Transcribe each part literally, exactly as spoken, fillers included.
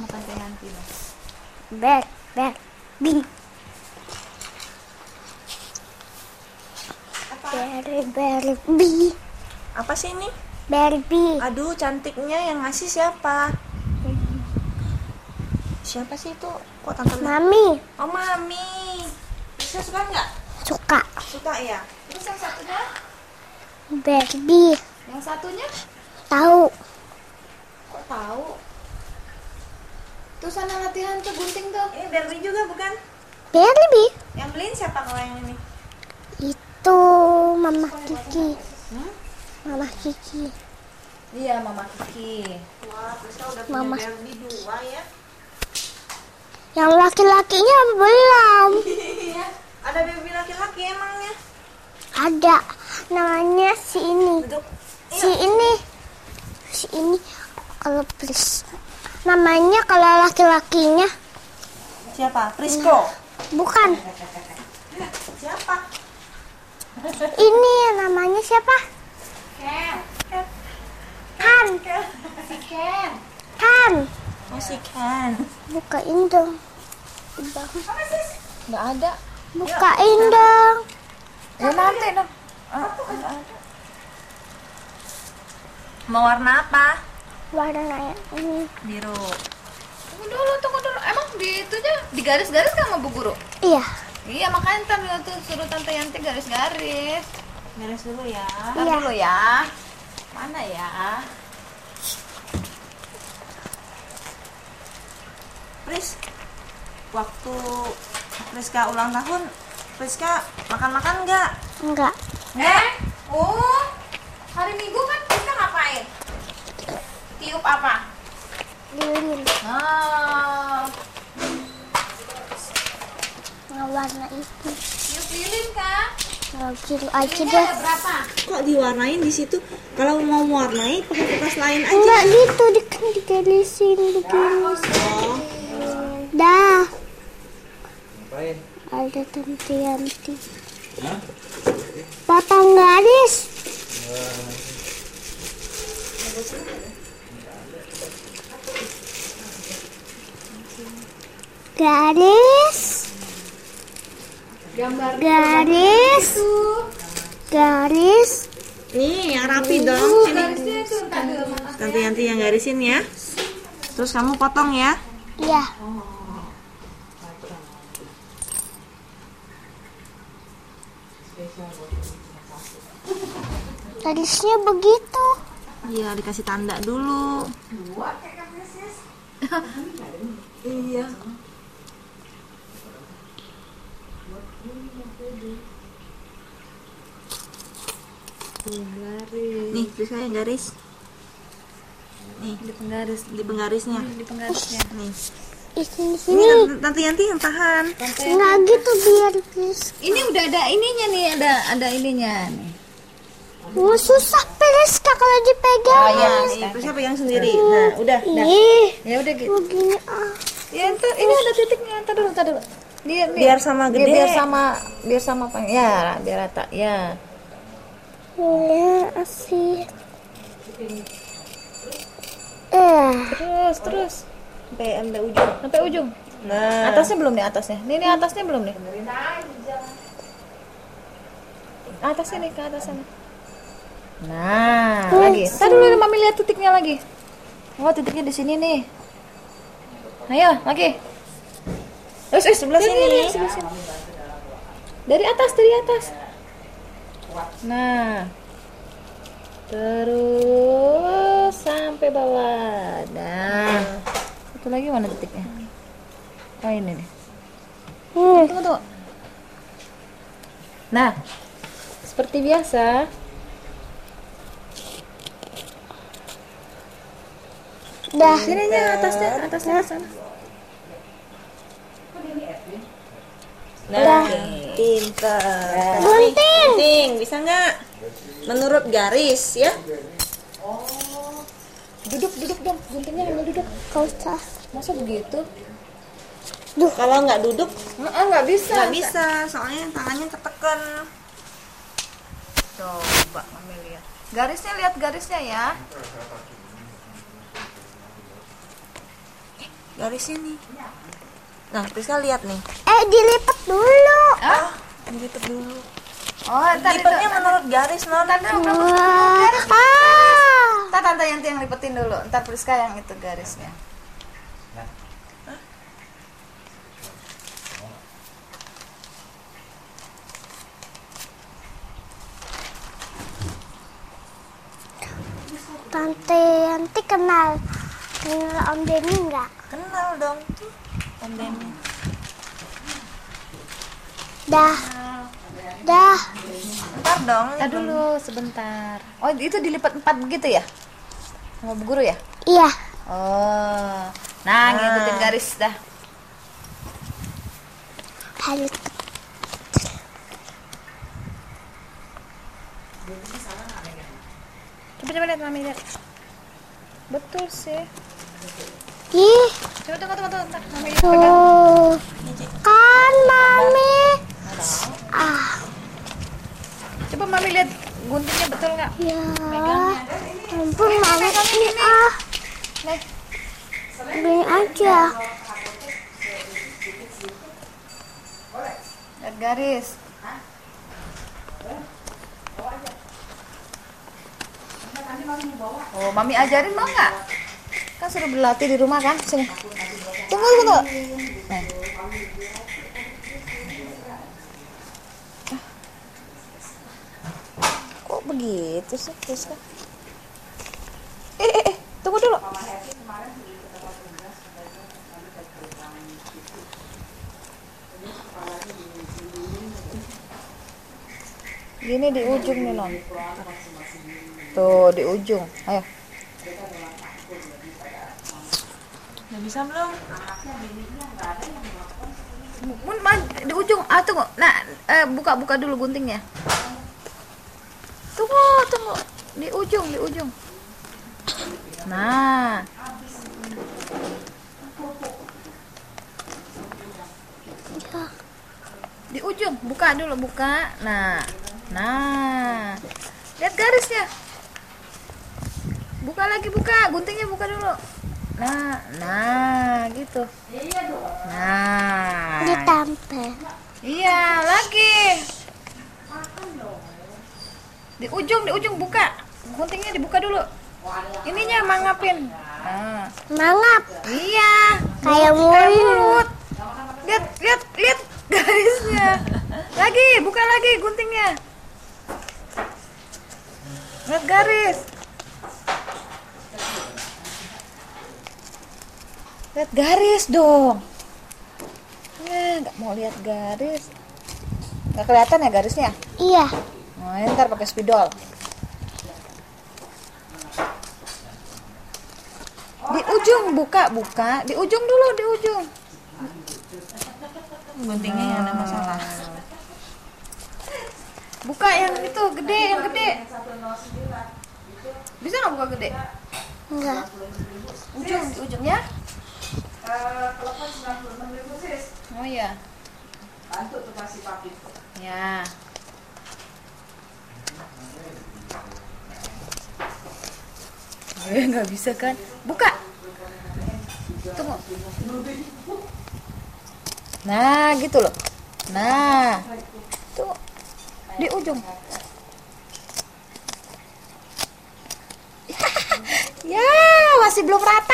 sama Tante Yanti dong. Ber, ber, bi. Ber, ber, bi. Apa sih ini? Barbie. Aduh, cantiknya yang ngasih siapa? Siapa sih itu? Kok Tante lihat? Mami. Oh, Mami. Bisa suka nggak? Suka. Suka ya. Terus yang satunya? Barbie. Yang satunya? Tahu. Kok tahu? Tuh sana latihan tuh gunting tuh. Ini Barbie juga bukan? Barbie. Yang beliin siapa kalau yang ini? Itu Mama Kiki. Hmm? Mama Kiki. Iya, Mama Kiki. Wah, Priska udah punya Mama. Barbie dua ya. Yang laki-lakinya belum. Iya. Ada Barbie laki-laki emangnya? Ada. Namanya si ini. Duduk. Si ini. Si ini. Kalau please. Namanya kalau laki-lakinya Siapa? Prisco. bukan. Siapa? Ini namanya siapa? Ken. Kan. Si Ken. Kan. Oh, si Ken. Bukain dong. Bang. Nggak ada. Bukain dong. Ya nanti dong. Ah, nggak ada. Mau warna apa? Warna ini. Biru. Tunggu dulu, tunggu dulu. Emang di itunya di garis-garis kan sama Bu Guru? Iya. Iya, makanya ntar tuh suruh Tante Yanti garis-garis. Garis dulu ya. Ntar Iya. dulu ya. Mana ya? Pris, waktu Priska ulang tahun, Priska makan-makan nggak? Enggak. Eh? Oh, hari Minggu kan Priska ngapain? Tiup apa? Lilin. Oh, Nggak warna itu. tiup lilin kan? Nggak gitu aja Lilinnya deh. ada berapa? Kok diwarnain di situ? Kalau mau warnai pakai kertas lain aja. Enggak gitu. Di, kan digarisin begini. Oh. Dah. Ngapain? Ada Tante Yanti. Potong garis. Garis. Gambar Garis. Garis. nih yang rapi dong. Sini. Tante Yanti yang garisin ya. Terus kamu potong ya. Iya. Garisnya begitu. Iya, dikasih tanda dulu. Iya. Nih, Priska yang garis. Nih, di penggaris, di penggarisnya. Di penggarisnya. Nih. Di sini Ini sini. Tante- Tante Yanti yang tahan. Nggak gitu biar please. Ini udah ada ininya nih, ada ada ininya nih. Oh, susah Priska kalau dipegang. Oh ya, nih, Priska pegang sendiri. Nah, udah, udah. Ih, Ya udah gitu. begini ah. Ya, ntar, ini ada titiknya. Ntar dulu, ntar dulu. Dia, Biar sama Biar, gede. biar sama biar sama apa? Ya, biar rata. Ya. Ya, asik. Eh, Terus, terus. Sampai sampai ujung. Sampai ujung. Nah, Atasnya belum nih, atasnya. Nih, nih atasnya belum nih. Atasnya nih, ke atas sana. Nah, lagi. Ntar dulu Mami lihat titiknya lagi. Oh, titiknya di sini nih. Ayo, lagi. Terus, eh, sebelah sini. sebelah sini. Dari atas, dari atas. Nah. Terus sampai bawah. Nah. Satu lagi mana titiknya? Oh, ini nih. hmm. Tunggu, tunggu. Nah, seperti biasa. Dah. Sini aja atasnya, atasnya sana. nah, pintar. Gunting. Gunting, bisa nggak? Menurut garis ya. Duduk, duduk dong. Guntingnya ambil duduk. Kau usah. Masa begitu? Kalau nggak duduk Nggak, nggak bisa. nggak bisa, soalnya tangannya ketekan. Coba Mami lihat. Garisnya, lihat garisnya ya. garisnya nih. Nah, Priska lihat nih. Eh, dilipat dulu. Ah? Dilipat dulu. Oh, ntar itu. Lipatnya menurut garis, non. Ntar dulu, kamu Wah. garis. Ah. Ntar tante Yanti yang lipetin dulu. Ntar Priska yang itu garisnya. Tante Yanti kenal kenal Om Denny nggak? Kenal dong. Om Denny. Dah, dah. Ntar dong. Ntar dulu sebentar. Oh, itu dilipat empat begitu ya? Sama Bu Guru ya? Iya. Oh. Nah, ngikutin garis dah. Harus Coba-coba lihat Mami lihat. Betul sih. ih. Coba tunggu tunggu tunggu. Ntar Mami pegang. Tuh. Kan Mami. Ah, Coba Mami lihat guntingnya betul nggak? ya. Megangnya. Ampun Mami ini ah. Nih. Begini aja. Lihat garis. Oh, Mami ajarin mau nggak? Kan sudah berlatih di rumah kan? Sini. Tunggu, tunggu. Nih. Kok begitu sih, Priska? Eh, eh, eh, tunggu dulu. Gini di ujung nih, Non. Tuh, di ujung. Ayo. Udah bisa belum? Mun, man, di ujung. Ah, tunggu. Nah, eh, buka-buka dulu guntingnya. Tunggu, tunggu. Di ujung, di ujung. Nah. Di ujung, buka dulu, buka. Nah. Nah. Lihat garisnya. Buka lagi, buka. Guntingnya buka dulu. Nah, nah, gitu. Nah. Ditampil. Iya, lagi. Di ujung, di ujung buka. Guntingnya dibuka dulu. Ininya mangapin. Nah. Mangap. Iya. Kayak Kayak mulut. mulut. Lihat, lihat, lihat garisnya. Lagi, buka lagi guntingnya. Lihat garis. Lihat garis dong. Ya, nggak mau lihat garis. Nggak kelihatan ya garisnya? Iya. Nah, ini ntar pakai spidol. Di ujung buka, buka. Di ujung dulu, di ujung. Guntingnya yang ada masalah. Buka yang itu gede, yang gede. Bisa nggak buka gede? Enggak. Ujung, di ujungnya. Oh iya. Bantu tuh kasih papi. Ya. Eh, nggak bisa kan? Buka. Tunggu. Nah, gitu loh. Nah. Tuh. Di ujung. Ya, masih belum rata.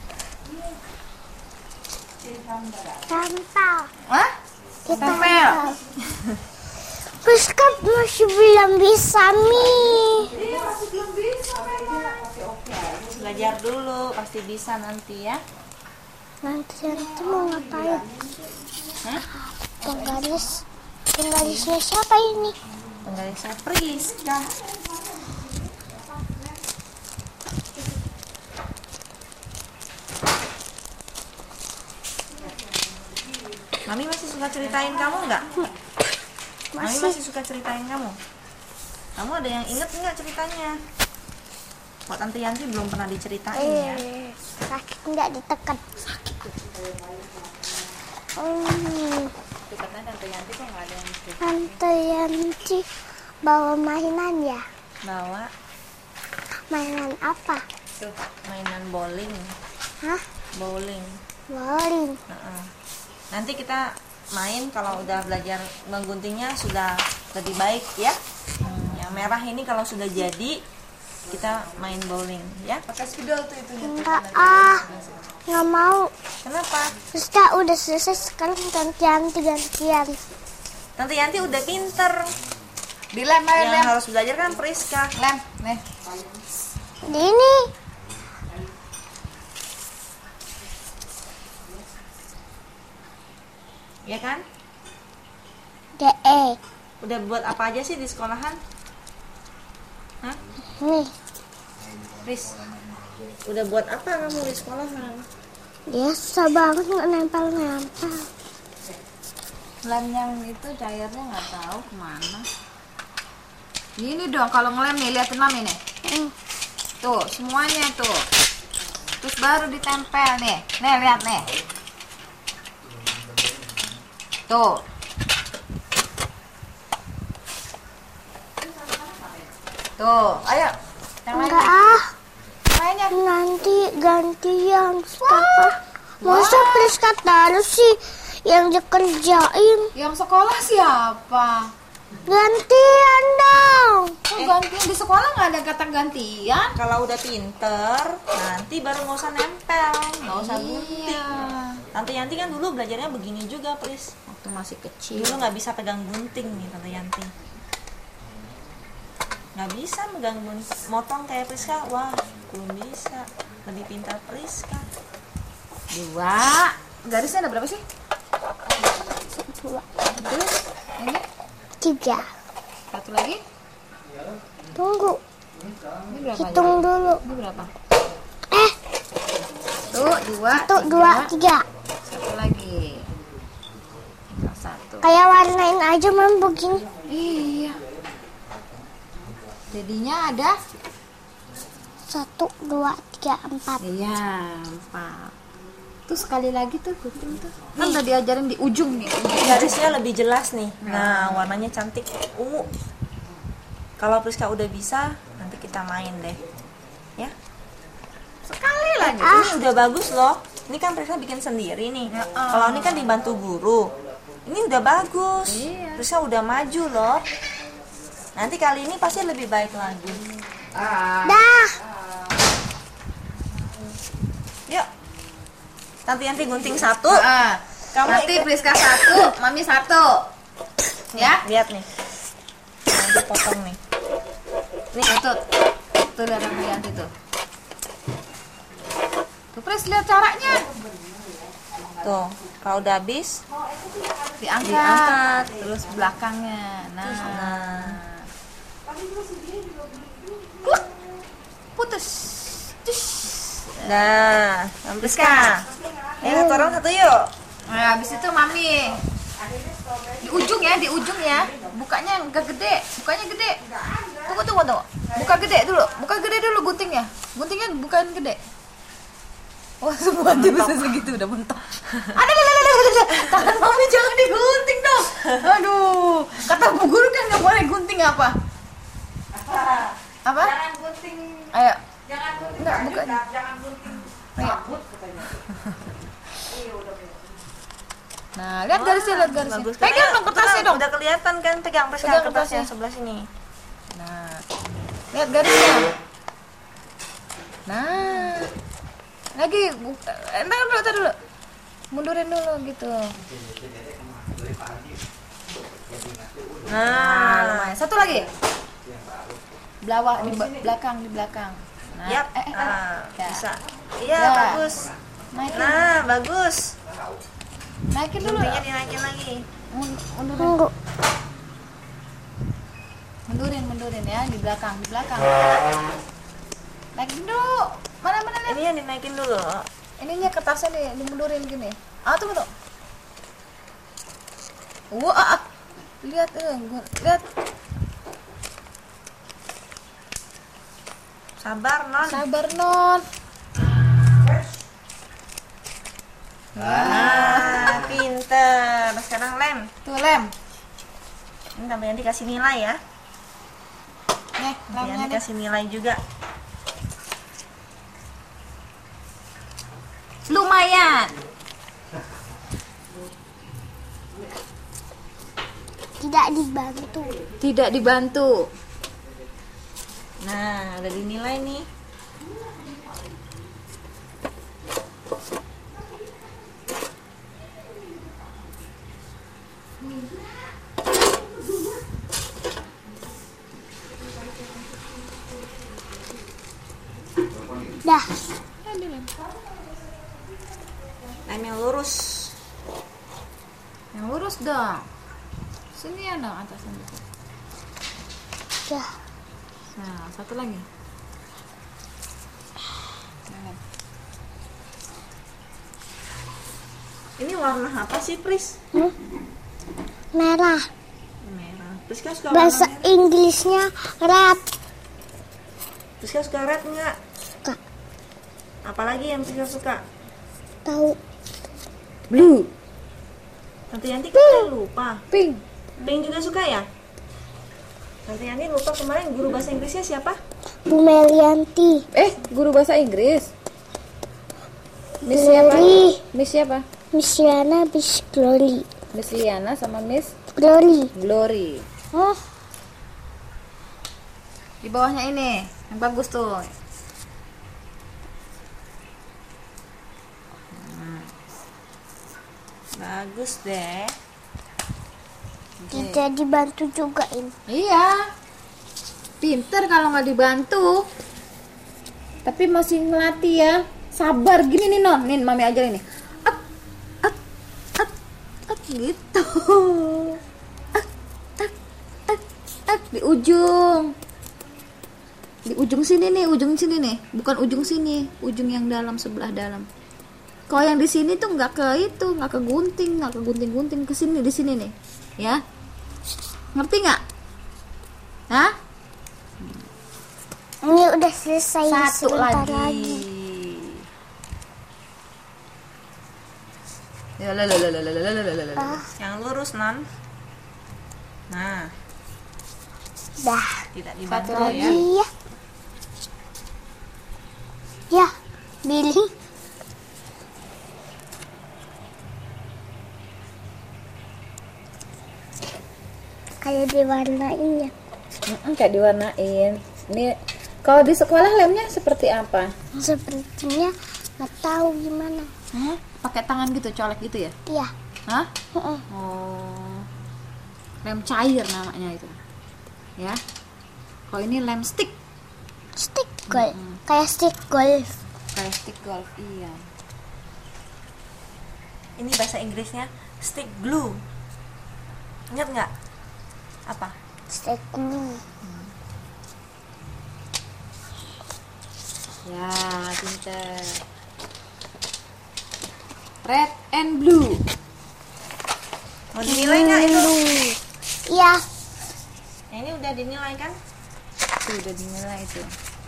Tampal. Hah? Tempel. Terus kan masih belum bisa Mi. Belajar dulu, pasti bisa nanti ya. Nanti nanti mau ngapain? Hah? Yang garis, yang garisnya siapa ini? Penggarisnya Priska. Mami masih suka ceritain kamu nggak? Mami Masih. masih suka ceritain kamu. Kamu ada yang inget nggak ceritanya? Kok Tante Yanti belum pernah diceritain ya? Eh, sakit nggak ditekan? Sakit. Hmm, Karena Tante Yanti kok nggak ada yang cerita. Tante Yanti bawa mainan ya? Bawa Mainan apa? Tuh. mainan bowling. Hah? Bowling. bowling. Heeh. Nanti kita main kalau udah belajar mengguntingnya sudah lebih baik ya. Yang merah ini kalau sudah jadi kita main bowling ya. Pakai spidol tuh itu. Enggak ah, nggak mau. Kenapa? Rizka udah selesai, sekarang gantian gantian. Tante Yanti udah pinter. Dilem aja, Yang lem. harus belajar kan Priska. Lem, nih. Di ini. Ya kan? D E. Udah buat apa aja sih di sekolahan? Hah? Nih, Pris, udah buat apa kamu di sekolahan? dia susah banget nggak nempel-nempel. Lem yang itu cairnya nggak tahu kemana. Gini dong, kalau ngelem nih, liatin mami nih. Hmm. Tuh, semuanya tuh. Terus baru ditempel nih. Nih, lihat nih. Tuh. Tuh, ayo. Yang lain. Enggak ah, Lainnya. nanti gantian. Papa, masa Priska terus sih yang dikerjain? Yang sekolah siapa? Gantian dong. Kok gantian di sekolah nggak ada kata gantian? Kalau udah pinter, nanti baru nggak usah nempel, nggak usah gunting. Iya. Tante Yanti kan dulu belajarnya begini juga, Pris. Waktu masih kecil. Dulu nggak bisa pegang gunting nih, Tante Yanti. Nggak bisa megang gunting, motong kayak Priska. Wah, belum bisa. Lebih pintar Priska. Dua. Garisnya ada berapa sih? Dua, Terus ini tiga. satu lagi. Tunggu, Ini berapa? hitung aja? dulu. Ini berapa? Eh, Tuh, dua. satu, dua, tiga. Satu lagi. Tinggal satu. Kayak warnain aja mam begini. Iya. Jadinya ada? Satu, dua, tiga, empat. Iya, empat. Tuh sekali lagi tuh gunting tuh. Kan udah diajarin di ujung nih. Garisnya lebih jelas nih. Nah, warnanya cantik ungu. Kalau Priska udah bisa, nanti kita main deh. Ya. Sekali lagi. Ini udah bagus loh. Ini kan Priska bikin sendiri nih. Ya, Kalau ini kan dibantu guru. Ini udah bagus. Iya. Priska udah maju loh. Nanti kali ini pasti lebih baik lagi. Dah. Yuk. Tante Yanti gunting satu. Ah, Kamu nanti ikut. Priska satu, Mami satu. Ya? Lihat nih. Nanti potong nih. Nih, tuh. Tuh lihat Tante Yanti tuh. Tuh, Pris lihat caranya. Tuh, kalau udah habis, Diangkat, Diangkat. terus belakangnya. Nah. nah, Kluk. Putus. Cus. nah, Priska. Eh, satu orang satu yuk. Nah, habis itu Mami di ujung ya, di ujung ya. Bukanya enggak gede, bukanya gede. Tunggu, tunggu, tunggu. Buka gede dulu, buka gede dulu guntingnya. Guntingnya bukan gede. Wah, semua dia bisa segitu udah mentok. Ada, ada, ada, ada, ada. Tangan Mami jangan digunting dong. Aduh, kata Bu Guru kan nggak boleh gunting apa? Apa? Jangan gunting, Ayo, jangan gunting. Enggak, bukan. Jangan gunting. ayo. Rambut katanya. Iya udah. Nah, lihat garisnya, lihat garisnya. Bagus. Pegang dong kertasnya Udah- dong. Udah kelihatan kan, pegang Priska Pegang kertasnya kertasnya. sebelah sini. Nah, lihat garisnya. Nah, lagi, bu- entar dulu, entar dulu. Mundurin dulu gitu. Nah, Nah, lumayan. Satu lagi. Belawak di ba- belakang, di belakang. Nah, yap. eh, eh, Nah, ya. bisa. Iya, Ya. bagus. Naikin, Nah, bagus. naikin dulu. Guntingnya dinaikin lagi. Mun- Mundurin, Tunggu. mundurin, mundurin ya di belakang, di belakang. Naikin dulu. Mana, mana, lihat. Ini yang dinaikin dulu. Ininya kertasnya nih, dimundurin gini. Ah, tunggu tuh. Wah, ah, ah. Lihat, eh, gua- lihat. Sabar, Non. Sabar non. Nah, pinter. Sekarang lem. Tuh lem. Ini Tante Yanti kasih nilai ya. Nih, Tante lemnya Yanti nih. kasih nilai juga. Lumayan. Tidak dibantu. Tidak dibantu. Nah, udah dinilai nih. Dah. Lem yang lurus. Yang lurus dong. Sini ya dong atasan dikit. Dah. Nah, satu lagi. Ini warna apa sih, Pris? Hmm? Merah. Merah. Priska suka warna Bahasa merah. Inggrisnya red. Priska suka red nggak? Suka. Apalagi yang Priska suka? Tahu. Blue, Tante Yanti kemarin lupa. pink. Pink juga suka ya? Tante Yanti lupa kemarin guru bahasa Inggrisnya siapa? Bu Melianti. Eh, guru bahasa Inggris. Miss siapa? Glory. Miss siapa? Miss Yana, Miss Glory. Miss Liana sama Miss Glory. Glory. Oh, Di bawahnya ini, yang bagus tuh. Bagus deh. tidak dibantu juga ini. Iya. Pinter kalau nggak dibantu. Tapi masih ngelatih ya. Sabar gini nih non, nih mami aja ini. At, at, at, at gitu. At, at, at, at di ujung. Di ujung sini nih, ujung sini nih, bukan ujung sini, ujung yang dalam sebelah dalam. Kalau yang di sini tuh nggak ke itu, nggak ke gunting, nggak ke gunting-gunting ke sini di sini nih, ya. Ngerti nggak? Hah? Ini udah selesai. Satu sebentar lagi. Ya, la, la, la, la, la, la, la, la, la. Ah, Yang lurus, non. Nah, dah. tidak Satu dibantu lagi. ya. Iya. Ya, Billy. Kayak diwarnain ya. Mm-mm, kayak diwarnain. Ini kalau di sekolah lemnya seperti apa? Sepertinya nggak tahu gimana. Hah? Pakai tangan gitu, colek gitu ya? Iya. Hah? Heeh. Oh, lem cair namanya itu, ya. Kalau ini lem stick, Stick golf. Kayak stick golf. kayak stick golf, iya. Ini bahasa Inggrisnya stick glue. Ingat nggak? Apa? Stick glue. Ya, pinter. Red and blue. Mau dinilai nggak itu? Iya. Yang ini udah dinilai kan? Tuh udah dinilai itu.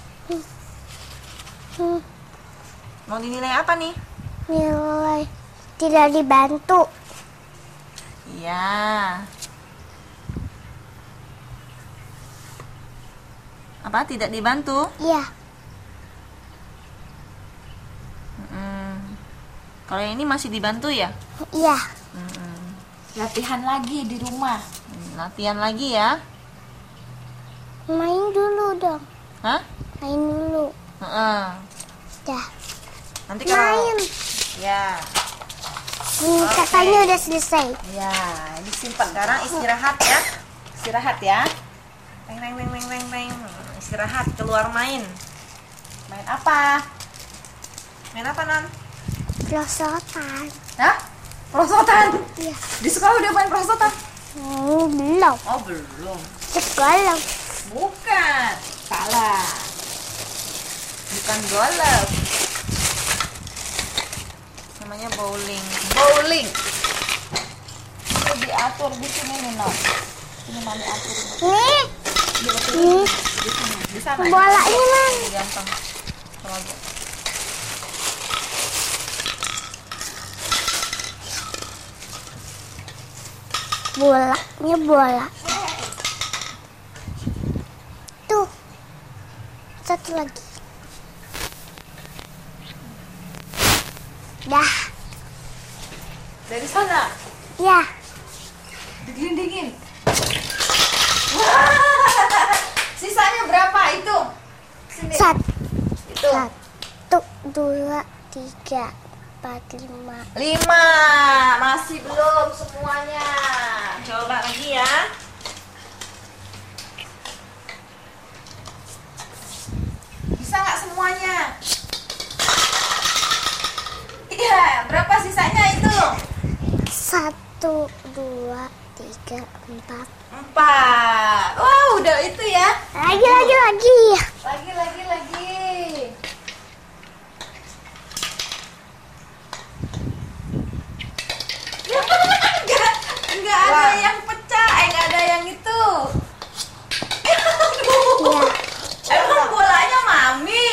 Hmm, Mau dinilai apa nih? nilai tidak dibantu. Iya. Apa? Tidak dibantu? Iya. Mm-mm. Kalau yang ini masih dibantu ya? Iya. Mm-mm. Latihan lagi di rumah. Hmm, Latihan lagi ya? Main dulu dong. Hah? Main dulu. Heeh. Dah. Nanti kalau Main. ya, Ini katanya udah selesai. ya, disimpan. Sekarang istirahat ya. Istirahat ya. Teng teng teng teng teng teng. Istirahat, keluar main. Main apa? Main apa, Non? Pelosotan. Hah? Perosotan? Iya. Di sekolah udah main perosotan? Hmm, belum. Oh, belum. Sekolah. Bukan. Salah. Bukan golf. Namanya bowling. Bowling. Ini diatur di sini nih, non. Ini mami atur Nih. di sini, di sana. Bolanya man. Ini gampang. Kalau gua- Bolanya bola. Tuh. Satu lagi. Dah. Dari sana Ya. digelindingin. Sisanya berapa itu? Sini. Satu, Itu. satu, dua, tiga, empat, lima. Lima. Masih belum semuanya. Coba lagi ya. Bisa nggak semuanya? Iya. Berapa sisanya itu? Satu, dua, tiga, empat. Empat. Wow, udah itu ya. Lagi, lagi, lagi. Lagi, lagi, lagi. Enggak, enggak ada yang pecah, eh enggak ada yang itu. Aduh. Emang bolanya mami.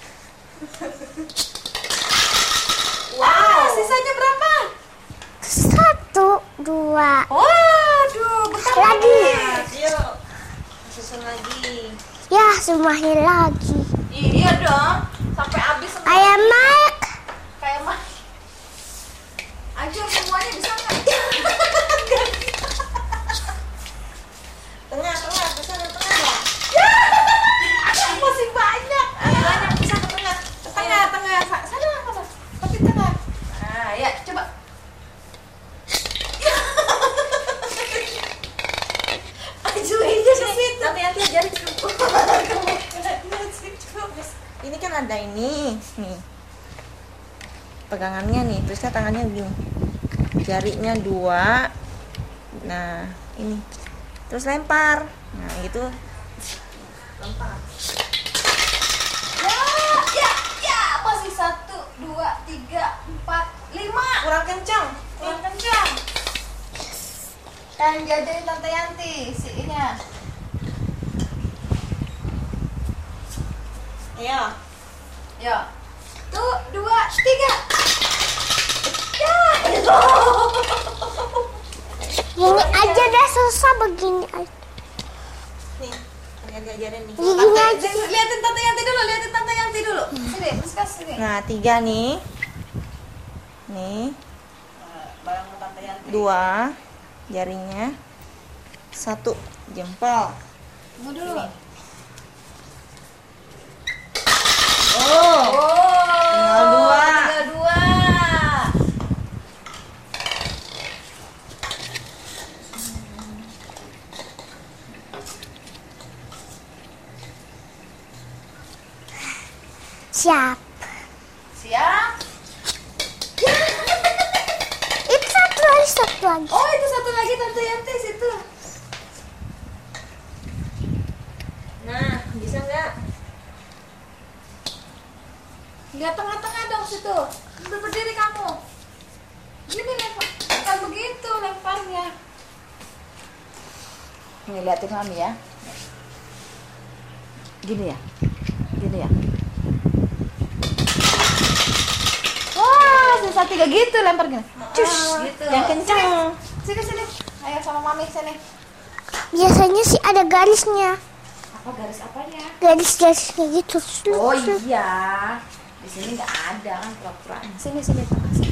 Wow, sisanya berapa? Satu, dua. Waduh, bentar Lagi. Yuk, susun lagi. Ya, semuanya lagi. Iya dong, sampai habis semua. Ayam Mike. Kayak mah. Ayo semuanya bisa nggak? Tengah, tengah, ke sana tengah ya. Masih banyak. Ayo banyak bisa ke tengah. Ke Tengah, tengah. Sa- Sana, sana. Tapi tengah. Nah, ya, coba. Ajuin aja ke situ. Nanti nanti ajarin dulu. Ini kan ada ini, nih. Pegangannya nih, terusnya tangannya begini. Jarinya dua. Nah, ini. Terus lempar. Nah, gitu. Lempar. Ya, ya, ya. Masih satu, dua, tiga, empat, lima. Kurang kencang. Kurang kencang. Dan jajarin Tante Yanti siinya. Ayo. Ya. Satu, dua, tiga. Ya. Gini aja deh, susah begini aja. Nih, lihat diajarin nih. Gini Tante, aja. liatin Tante Yanti dulu, liatin Tante Yanti dulu. Sini, terus kasih sini. Nah, tiga nih. Nih, Barang Tante Yanti. dua jarinya. Satu jempol. Tunggu dulu. Oh, Oh, tinggal dua. Tinggal dua. Siap. Siap. Itu satu lagi, satu lagi. Oh, itu satu lagi Tante Yanti situ. Nah, bisa nggak? Lihat tengah-tengah dong situ. Udah berdiri kamu. Gini lempar. Bukan begitu lemparnya. Nih liatin mami ya. Gini ya. Gini ya. Wah, sisa tiga gitu lempar gini. Cus, gitu. Yang kencang. Sini sini. Ayo sama mami sini. Biasanya sih ada garisnya. Apa garis apanya? Garis-garisnya gitu. Oh iya. Di sini nggak ada kan pura-pura. Sini sini tengah sini.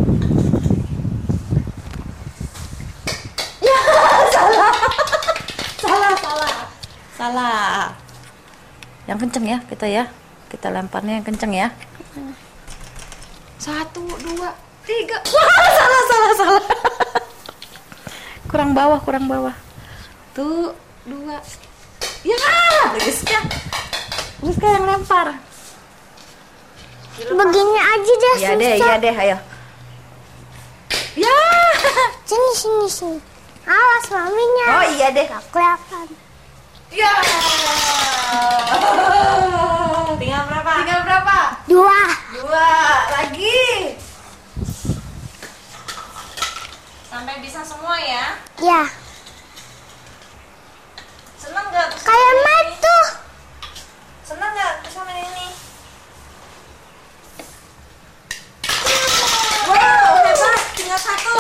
Ya salah. salah salah. Salah. Yang kenceng ya kita ya. Kita lemparnya yang kenceng ya. Satu, dua, tiga. Wah salah salah salah. Kurang bawah kurang bawah. Tuh dua. Ya, Rizka. Rizka yang lempar. Begini aja deh, Iya susah. deh, iya deh, ayo. Ya. Sini, sini, sini. Awas maminya. Oh iya deh. Gak kelihatan. Ya. Tinggal berapa? Tinggal berapa? Dua. Dua lagi. Sampai bisa semua ya. Ya. Seneng nggak? bisa Kayak main Mike ini? tuh. Seneng nggak bisa main ini? Wow, hebat. Tinggal satu.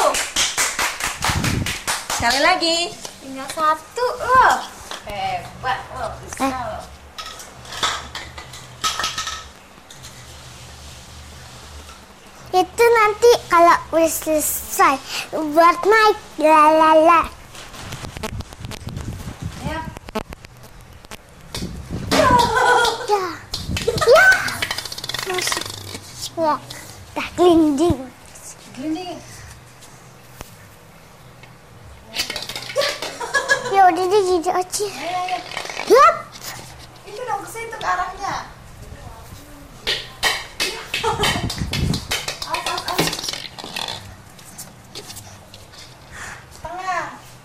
Sekali lagi. Tinggal satu loh. Hebat loh, bisa Eh. loh. Itu nanti kalau udah selesai buat Mike. La la la. Ya. Ya, dah gelinding. Gelinding. Ya udah deh gitu aja. Ayo, ayo. Yup. Itu dong ke situ ke arahnya. Awas, awas, awas. Tengah.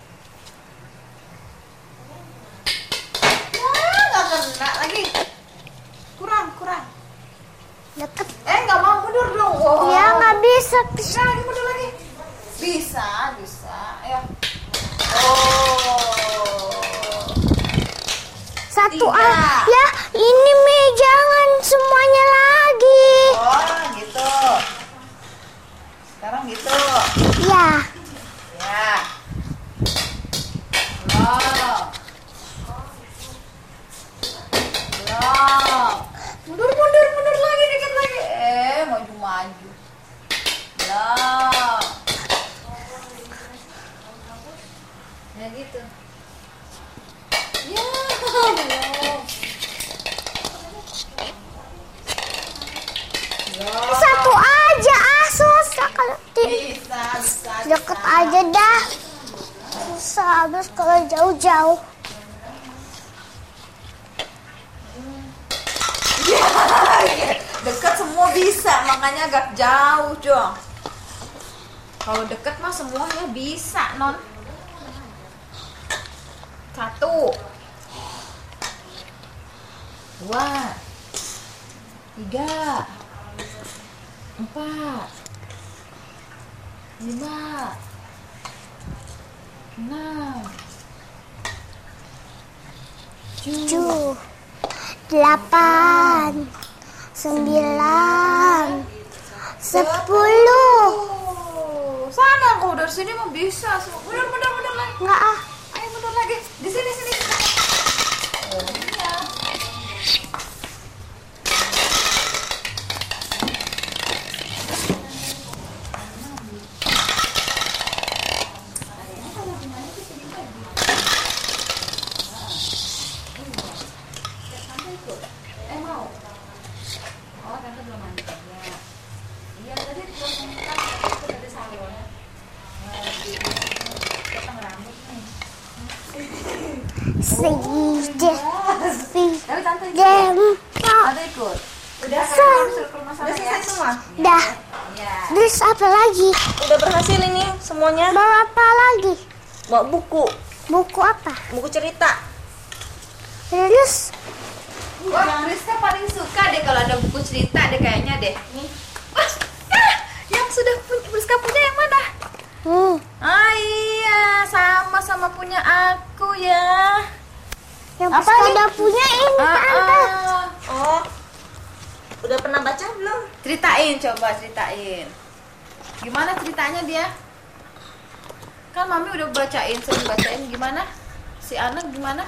Ya, nggak kena lagi. Kurang, kurang. Deket. Eh, nggak mau mundur dong. Wow. Ya nggak bisa. Bisa lagi, mundur lagi. Bisa, bisa. Ayo. Oh. Satu Tiga. ah. Ya, ini Mi jangan semuanya lagi. Oh, gitu. Sekarang gitu. Ya. Ya. Belum. Belum. Mundur, mundur, mundur lagi dikit lagi. Eh, maju, maju. Belum. Ya gitu. Ya, belum. Belum. Satu aja ah, susah kalau di Bisa, bisa. deket aja dah. Susah habis kalau jauh-jauh. Dekat semua bisa, makanya agak jauh dong. Kalau dekat mah semuanya bisa, non. Satu, dua, tiga, empat, lima, enam, tujuh, Tujuh, delapan, sembilan, sepuluh. Sana kau dari sini mah bisa. Mundur, mundur, mundur lagi. Enggak ah. Ayo mundur lagi. Di sini, sini. Oh, iya. Eh mau? Oh, tante belum mandi ya. Iya tadi belum mandi kan itu dari salon. Potong rambut nih. Sejak Tapi tante ikut. dem. Tante ikut. Udah kan Sam. disuruh ke rumah Udah sana ya? selesai semua? Dah. Iya. Terus apa lagi? Udah berhasil ini semuanya. Bawa apa lagi? Bawa buku, Buku apa? buku cerita. Terus Wah, Rizka paling suka deh kalau ada buku cerita deh kayaknya deh. Nih. Wah, ah, yang sudah punya, Rizka punya yang mana? hmm, Ah iya, sama-sama punya aku ya. yang Apa pas nih? udah punya ini Ah, tante. ah. Oh, udah pernah baca belum? Ceritain, coba ceritain. Gimana ceritanya dia? Kan Mami udah bacain, sering bacain. Gimana? Si anak gimana?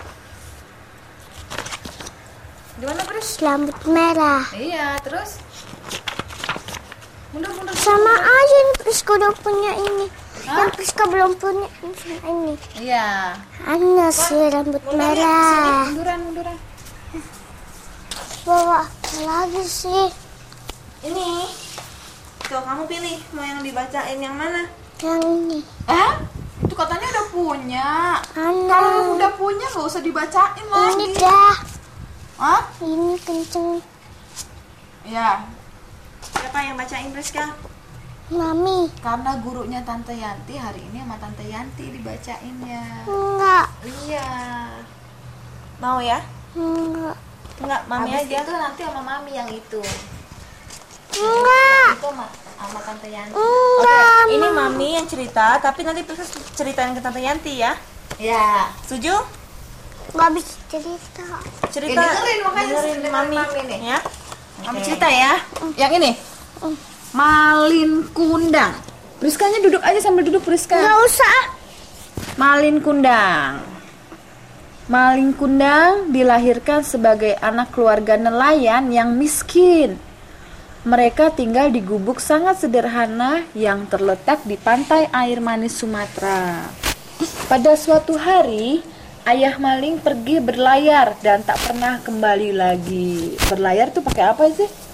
Gimana terus? Rambut merah. Iya, terus? Mundur, mundur. Sama aja yang Priska udah punya ini. Hah? Yang Priska belum punya ini sama ini. Iya. Ana sih rambut merah. Munduran, munduran. Bawa apa lagi sih? Ini. Tuh, kamu pilih mau yang dibacain yang mana? Yang ini. Eh? Itu katanya udah punya. Ana. Kalau udah punya gak usah dibacain Ini lagi. dah. Hah? Ini kenceng. Ya. Siapa yang bacain Priska? Mami. Karena gurunya Tante Yanti hari ini sama Tante Yanti dibacainnya. Enggak. Iya. Mau ya? Enggak. Enggak, mami Habis aja. itu nanti sama Mami yang itu. Enggak. Itu sama, sama Tante Yanti. Enggak. Ini mami yang cerita, tapi nanti Priska ceritain ke Tante Yanti ya. Ya. Setuju? Enggak bisa cerita. Cerita. Ya, dengerin, makanya dengerin dengerin mami. Mami nih. Ya. Mami Oke. cerita ya. Yang ini. Malin Kundang. Priskanya duduk aja sambil duduk Priska. Enggak usah. Malin Kundang. Malin Kundang dilahirkan sebagai anak keluarga nelayan yang miskin. Mereka tinggal di gubuk sangat sederhana yang terletak di pantai air manis Sumatera. Pada suatu hari, ayah Malin pergi berlayar dan tak pernah kembali lagi. Berlayar tuh pakai apa sih?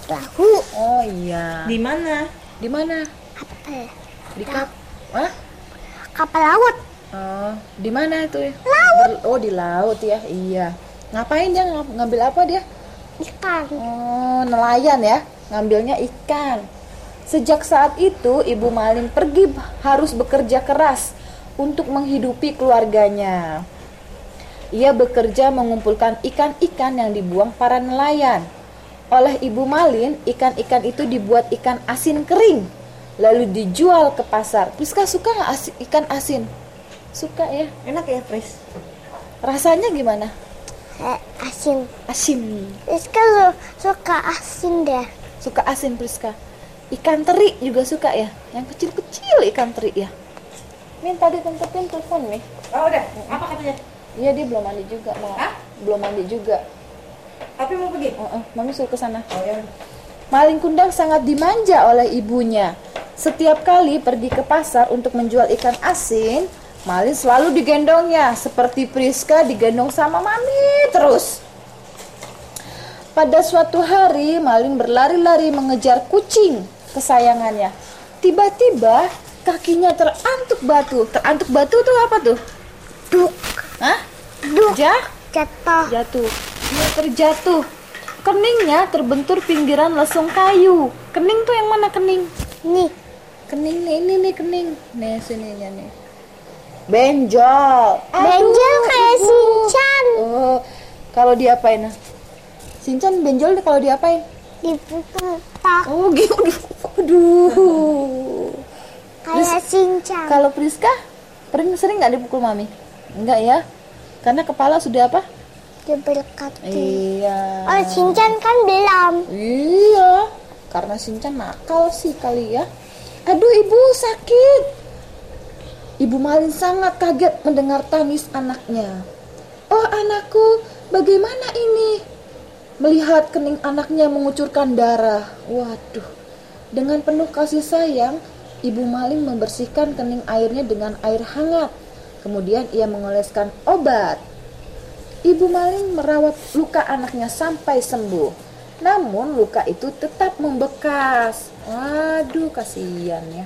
Perahu. Oh iya. Di mana? Di mana? Kapal. Di kap. Hah? Kapal laut. Oh, di mana itu? Laut. Oh, di laut ya. Iya. Ngapain dia ng- ngambil apa dia? Ikan. Oh, nelayan ya. Ngambilnya ikan. Sejak saat itu, Ibu Malin pergi b- harus bekerja keras untuk menghidupi keluarganya. Ia bekerja mengumpulkan ikan-ikan yang dibuang para nelayan. Oleh Ibu Malin, ikan-ikan itu dibuat ikan asin kering, lalu dijual ke pasar. Priska suka nggak asi- ikan asin? Suka ya. Enak ya, Pris? Rasanya gimana? Eh, asin. Asin. Rizka su- suka asin deh. Suka asin Priska. Ikan teri juga suka ya? Yang kecil-kecil ikan teri ya? Min tadi tante Pin telepon nih. Oh, udah. Apa katanya? Iya dia belum mandi juga mau. Hah? Belum mandi juga. Tapi mau pergi? Oh, oh, mami suruh ke sana. Oh, ya. Malin Kundang sangat dimanja oleh ibunya. Setiap kali pergi ke pasar untuk menjual ikan asin, Malin selalu digendongnya, seperti Priska digendong sama mami terus. Pada suatu hari, Malin berlari-lari mengejar kucing kesayangannya. Tiba-tiba kakinya terantuk batu. Terantuk batu tuh apa tuh? Duk. Hah? Duk. Jah? Jatuh. Jatuh. Dia terjatuh. Keningnya terbentur pinggiran lesung kayu. Kening tuh yang mana kening? Nih. Kening nih, ini nih kening. Nih sininya nih. Benjol. Aduh, Benjol kayak Ibu. Shinchan. Oh, kalau diapain? Nah? Shinchan benjol kalau diapain? Dibentak Oh, gitu. Aduh. kayak Shinchan. Kalau Priska, sering sering nggak dipukul mami? Enggak ya? Karena kepala sudah apa? Diberkati. Iya. Oh, Shinchan kan belum. Iya, karena Shinchan nakal sih kali ya. Aduh, ibu sakit. Ibu Malin sangat kaget mendengar tangis anaknya. Oh anakku, bagaimana ini? Melihat kening anaknya mengucurkan darah. Waduh, dengan penuh kasih sayang, Ibu Malin membersihkan kening airnya dengan air hangat. Kemudian ia mengoleskan obat. Ibu Malin merawat luka anaknya sampai sembuh. Namun luka itu tetap membekas. Waduh, kasihan ya.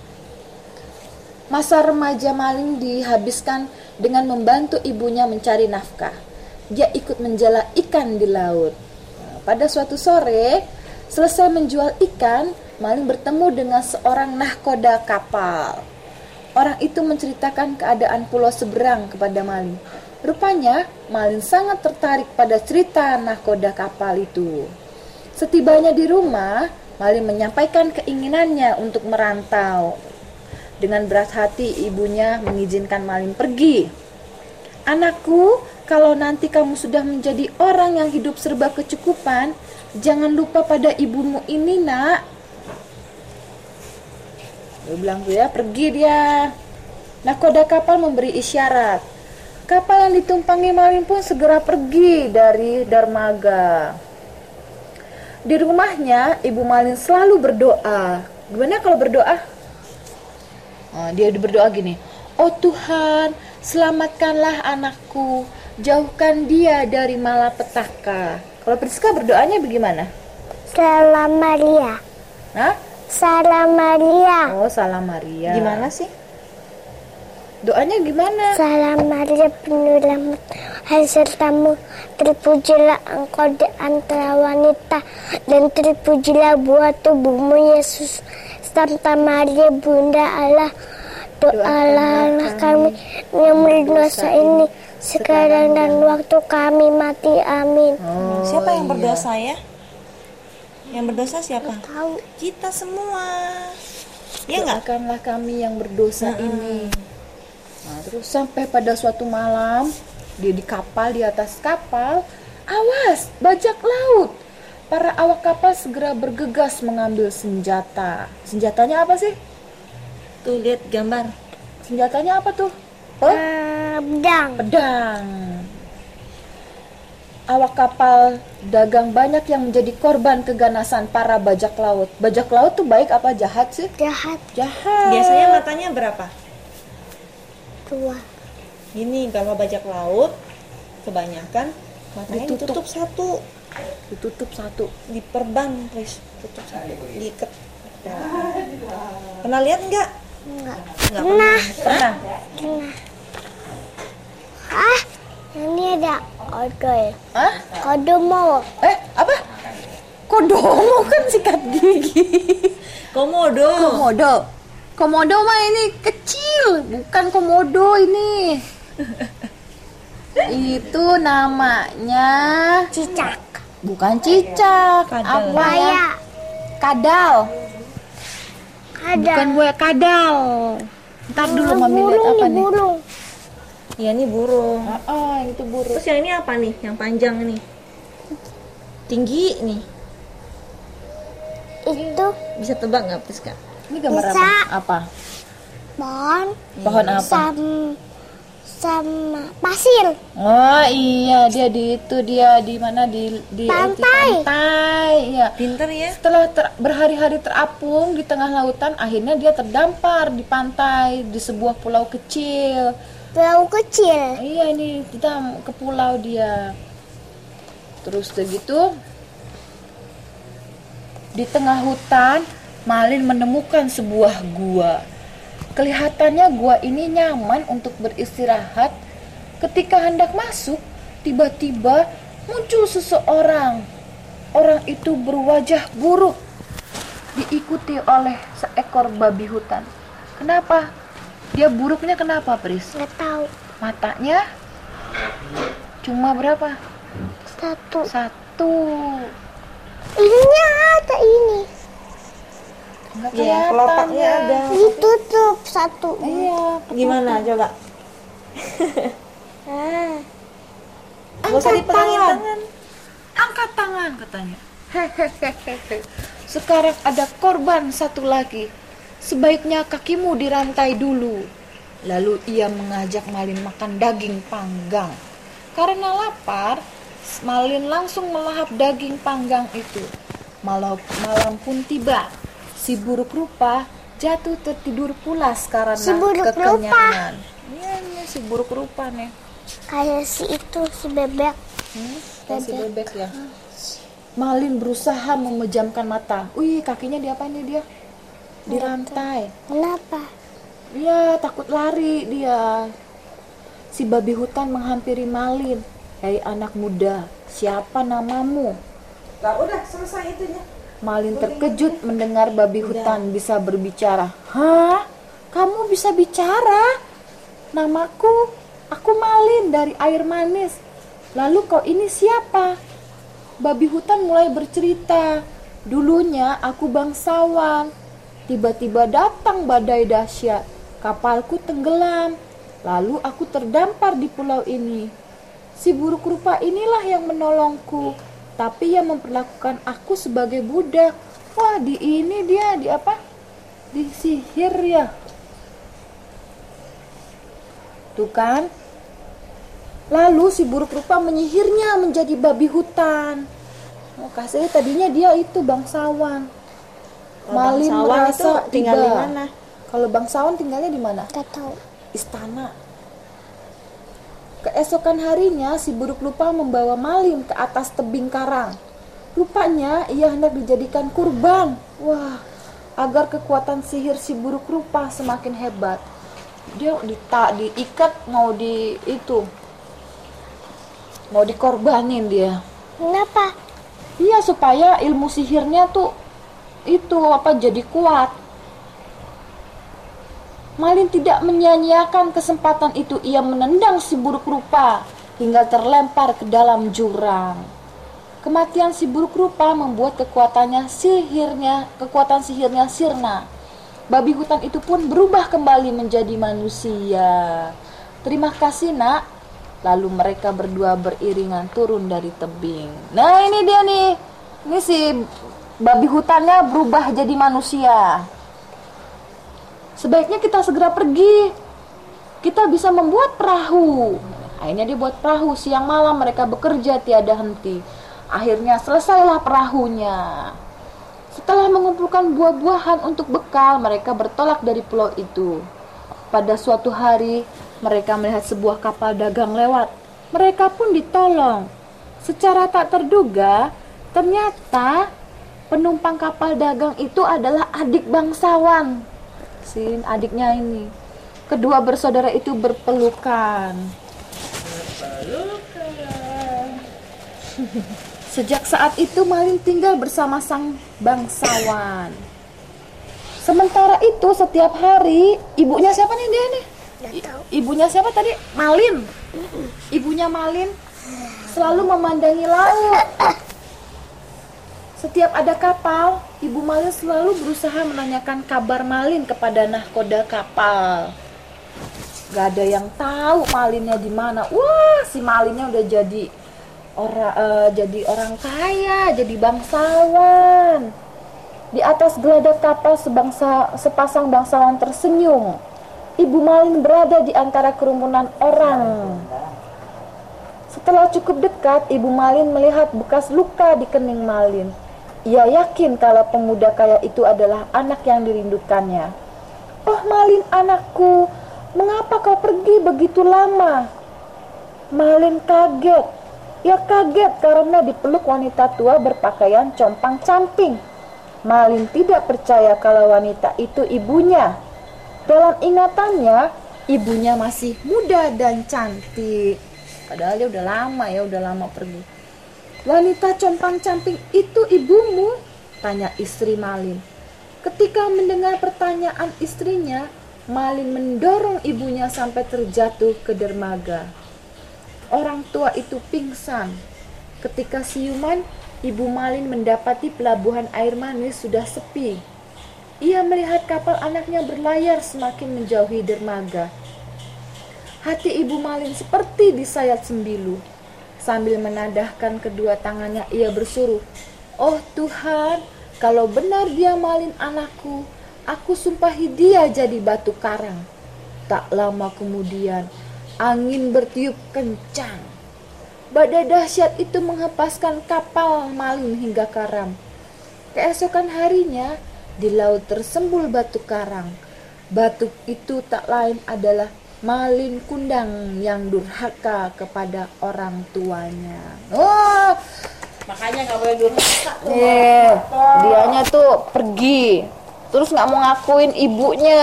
Masa remaja Malin dihabiskan dengan membantu ibunya mencari nafkah. Dia ikut menjala ikan di laut. Nah, pada suatu sore, selesai menjual ikan, Malin bertemu dengan seorang nahkoda kapal. Orang itu menceritakan keadaan pulau seberang kepada Malin. Rupanya, Malin sangat tertarik pada cerita nahkoda kapal itu. Setibanya di rumah, Malin menyampaikan keinginannya untuk merantau. Dengan berat hati, ibunya mengizinkan Malin pergi. Anakku, kalau nanti kamu sudah menjadi orang yang hidup serba kecukupan, jangan lupa pada ibumu ini, nak. Dia bilang tuh ya, pergi dia. Nahkoda kapal memberi isyarat. Kapal yang ditumpangi Malin pun segera pergi dari dermaga. Di rumahnya, Ibu Malin selalu berdoa. Gimana kalau berdoa? Oh, dia berdoa gini, oh Tuhan, selamatkanlah anakku, jauhkan dia dari malapetaka. Kalau Priska berdoanya bagaimana? Salam Maria. Hah? Salam Maria. Oh, salam Maria. Gimana sih? Doanya gimana? Salam Maria, penuh rahmat, hai sertamu, terpujilah engkau di antara wanita, dan terpujilah buah tubuhmu Yesus. Santa Maria, Bunda Allah, doalah kami yang berdosa ini, sekarang dan waktu kami mati. Amin. Oh, Siapa yang iya. berdosa ya? Yang berdosa siapa? Tahu. Kita semua. Ya enggak? Doakanlah kami yang berdosa ini. Nah, terus sampai pada suatu malam, dia di kapal, di atas kapal, awas, bajak laut. Para awak kapal segera bergegas mengambil senjata. Senjatanya apa sih? Tuh lihat gambar. Senjatanya apa tuh? Oh, Eh, Pedang. pedang. Awak kapal dagang banyak yang menjadi korban keganasan para bajak laut. Bajak laut tuh baik apa jahat sih? Jahat. Jahat. Biasanya matanya berapa? Dua. Ini kalau bajak laut kebanyakan matanya Ditutup. ditutup, satu. Ditutup satu. Diperban, Pris. Tutup satu. Diikat. Pernah lihat nggak? Enggak. Nggak Pernah. Pernah. Pernah. Ah, ini ada odol. Hah? Kodomo. Eh, apa? Kodomo kan sikat gigi. Komodo. Komodo. Komodo mah ini kecil, bukan komodo ini. Itu namanya Cicak. bukan cicak. Kadal. Apa ya? Buaya. Kadal. Ada. Bukan buaya, kadal. Ntar dulu mami lihat burung apa nih, nih. burung. Iya, ini burung. Ah, ah, yang itu burung. Terus yang ini apa nih? Yang panjang nih. Tinggi nih. Itu Bisa tebak nggak, Priska? Ini gambar Bisa. apa? Apa? pohon Pohon apa? sama sama pasir. Oh iya, dia di itu dia di mana di di Pantai. di pantai. Iya. Pinter ya. Setelah ter- berhari-hari terapung di tengah lautan, akhirnya dia terdampar di pantai di sebuah pulau kecil. Pulau kecil. Iya, ini kita ke pulau dia. Terus begitu di tengah hutan, Malin menemukan sebuah gua. Kelihatannya gua ini nyaman untuk beristirahat. Ketika hendak masuk, tiba-tiba muncul seseorang. Orang itu berwajah buruk, diikuti oleh seekor babi hutan. Kenapa? Dia buruknya kenapa, Pris? Nggak tahu. Matanya cuma berapa? Satu. Satu. Ini ada ini. Enggak Iya, kelihatan kelopaknya ya. ada. Ditutup satu. Iya. Gimana coba? Ah. Nggak usah dipegangin tangan. tangan. Angkat tangan katanya. Hehehe. Sekarang ada korban satu lagi. Sebaiknya kakimu dirantai dulu. Lalu ia mengajak Malin makan daging panggang. Karena lapar, Malin langsung melahap daging panggang itu. Malam, malam pun tiba. Si buruk rupa jatuh tertidur pulas karena Si buruk kekenyangan. Iya, iya, si buruk rupa nih. Kayak si itu si bebek. Hmm, kayak si bebek ya. Malin berusaha memejamkan mata. Wih, kakinya diapain nih dia? Dirantai. Kenapa? Iya, takut lari dia. Si babi hutan menghampiri Malin. Hei anak muda, siapa namamu? Lah udah selesai itunya. Malin terkejut mendengar babi hutan bisa berbicara. Hah? Kamu bisa bicara? Namaku, aku Malin dari air manis. Lalu kau ini siapa? Babi hutan mulai bercerita. Dulunya aku bangsawan. Tiba-tiba datang badai dahsyat. Kapalku tenggelam. Lalu aku terdampar di pulau ini. Si buruk rupa inilah yang menolongku. Tapi yang memperlakukan aku sebagai budak. Wah, di ini dia di apa? Disihir ya. Tuh kan? Lalu si buruk rupa menyihirnya menjadi babi hutan. Oh, kasih tadinya dia itu bangsawan. Malin Bangsawan merasa itu tinggal di tiba. mana? Kalau bangsawan tinggalnya di mana? Nggak tahu. Istana. Keesokan harinya si buruk rupa membawa Malin ke atas tebing karang. Rupanya ia hendak dijadikan kurban. Wah, agar kekuatan sihir si buruk rupa semakin hebat. Dia dita, diikat mau di itu. Mau dikorbanin dia. Kenapa? Iya, supaya ilmu sihirnya tuh itu apa jadi kuat. Malin tidak menyia-nyiakan kesempatan itu. Ia menendang si buruk rupa hingga terlempar ke dalam jurang. Kematian si buruk rupa membuat kekuatannya sihirnya, kekuatan sihirnya sirna. Babi hutan itu pun berubah kembali menjadi manusia. Terima kasih, Nak. Lalu mereka berdua beriringan turun dari tebing. Nah, ini dia nih. Ini si babi hutannya berubah jadi manusia. Sebaiknya kita segera pergi. Kita bisa membuat perahu. Akhirnya dia buat perahu. Siang malam mereka bekerja tiada henti. Akhirnya selesailah perahunya. Setelah mengumpulkan buah-buahan untuk bekal, mereka bertolak dari pulau itu. Pada suatu hari, mereka melihat sebuah kapal dagang lewat. Mereka pun ditolong. Secara tak terduga, ternyata penumpang kapal dagang itu adalah adik bangsawan. Sin, adiknya ini. Kedua bersaudara itu berpelukan. Berpelukan. Sejak saat itu Malin tinggal bersama sang bangsawan. Sementara itu setiap hari ibunya siapa nih dia nih? Ibunya siapa tadi? Malin. Ibunya Malin selalu memandangi laut. Setiap ada kapal, Ibu Malin selalu berusaha menanyakan kabar Malin kepada nahkoda kapal. Gak ada yang tahu Malinnya di mana. Wah, si Malinnya udah jadi orang, uh, jadi orang kaya, jadi bangsawan. Di atas geladak kapal sebangsa, sepasang bangsawan tersenyum. Ibu Malin berada di antara kerumunan orang. Setelah cukup dekat, Ibu Malin melihat bekas luka di kening Malin. Ia yakin kalau pemuda kaya itu adalah anak yang dirindukannya. "Oh Malin anakku, mengapa kau pergi begitu lama?" Malin kaget. Ia kaget karena dipeluk wanita tua berpakaian compang-camping. Malin tidak percaya kalau wanita itu ibunya. Dalam ingatannya, ibunya masih muda dan cantik. Padahal dia udah lama ya, udah lama pergi. "Wanita compang-camping itu ibumu?" tanya istri Malin. Ketika mendengar pertanyaan istrinya, Malin mendorong ibunya sampai terjatuh ke dermaga. Orang tua itu pingsan. Ketika siuman, Ibu Malin mendapati pelabuhan air manis sudah sepi. Ia melihat kapal anaknya berlayar semakin menjauhi dermaga. Hati Ibu Malin seperti disayat sembilu. Sambil menadahkan kedua tangannya, ia bersuruh, "Oh Tuhan, kalau benar dia Malin anakku, aku sumpahi dia jadi batu karang." Tak lama kemudian, angin bertiup kencang. Badai dahsyat itu menghempaskan kapal Malin hingga karam. Keesokan harinya, di laut tersembul batu karang. Batu itu tak lain adalah Malin Kundang yang durhaka kepada orang tuanya. Oh, Makanya nggak boleh durhaka tuh. yeah. Dianya tuh pergi, terus nggak mau ngakuin ibunya.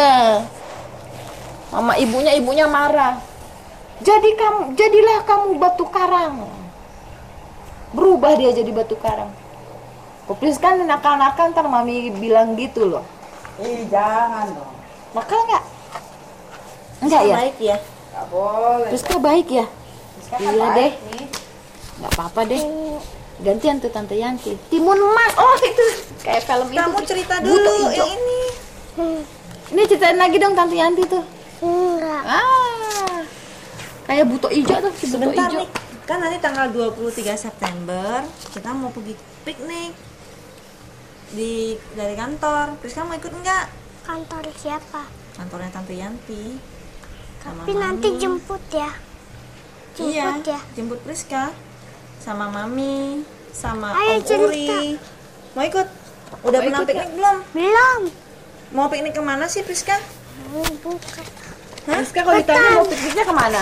Mama ibunya ibunya marah. Jadi kamu, jadilah kamu batu karang. Berubah dia jadi batu karang. Please kan nakal-nakal ntar mami bilang gitu loh. Eh jangan dong. Nakal nggak? Enggak ya? Baik ya. Gak boleh. Rizka baik ya? Rizka kan Iya baik deh. nih. Nggak apa-apa deh. Gantian tuh Tante Yanti. Timun emas. Oh itu kayak film itu. Kamu cerita Buto dulu ijo. yang ini. Ini ceritain lagi dong Tante Yanti tuh. Enggak. Ah, kayak buto ijo tuh. Si buto Sebentar ijo. nih. Kan nanti tanggal dua puluh tiga September kita mau pergi piknik di dari kantor. Terus kamu ikut enggak? Kantor siapa? Kantornya Tante Yanti. Sama Tapi nanti Mami. jemput ya. Iya, Jemput ya. jemput Priska sama Mami, sama Ayo Om cerita. Uri. Mau ikut? Udah Mau pernah ikut piknik belum? Belum. Mau piknik kemana sih Priska? Hmm, Bukan. Rizka kalau ditanya mau pikniknya kemana?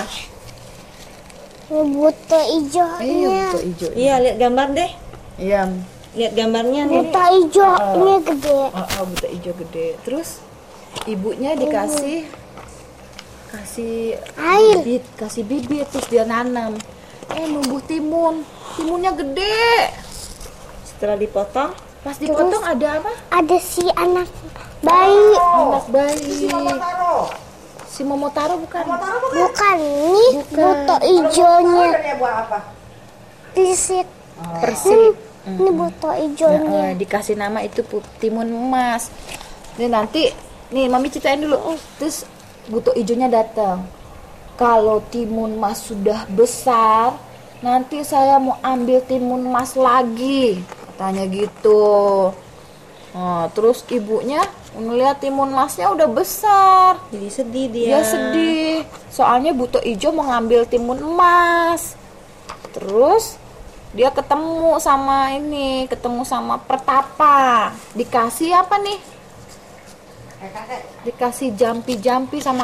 Buto ijonya. Iya buto ijo. Iya, lihat gambar deh. Iya. Lihat gambarnya nih. Buto ijo ini gede. Oh, oh buto ijo gede. Terus ibunya dikasih kasih Air. bibit, kasih bibit terus dia nanam. Eh numbuh timun. Timunnya gede. Setelah dipotong, Pas dipotong ada apa? Ada si anak bayi. Anak bayi. Taro. Si Momotaro bukan? Taro bukan? Bukan ini Bukan. buto Taro ijonya. dia buat apa? Pisit. Persik. Ini buto Nah, ijonya. eh, dikasih nama itu pu- timun emas. Nih nanti nih mami ceritain dulu. Terus buto ijonya datang. Kalau timun emas sudah besar, nanti saya mau ambil timun emas lagi, katanya gitu. Nah, terus ibunya ngeliat timun emasnya udah besar. jadi sedih dia. Dia sedih. Soalnya buto ijo mau ngambil timun emas. Terus dia ketemu sama ini, ketemu sama Pertapa. Dikasih apa nih? Kakek. Dikasih jampi-jampi sama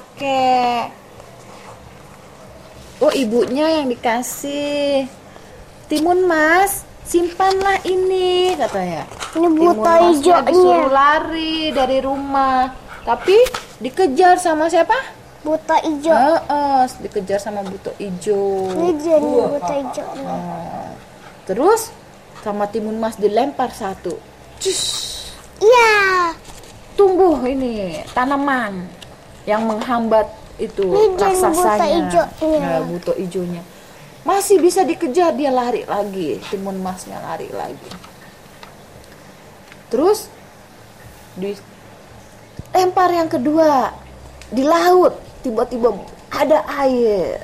kakek-kakek. Oh, ibunya yang dikasih. Timun Mas, simpanlah ini katanya. Ini Timun buta Masnya hijaunya. disuruh lari dari rumah, tapi dikejar sama siapa? Buta hijau. Heeh, dikejar sama buta hijau. Ini dia nih buta hijaunya. Oh. Terus sama Timun Mas dilempar satu. Cus, Iya. tumbuh ini tanaman yang menghambat itu Ini dia nih buta raksasanya. hijaunya. Ya, buta hijaunya. Masih bisa dikejar, dia lari lagi. Timun Masnya lari lagi. Terus dilempar yang kedua di laut, tiba-tiba ada air.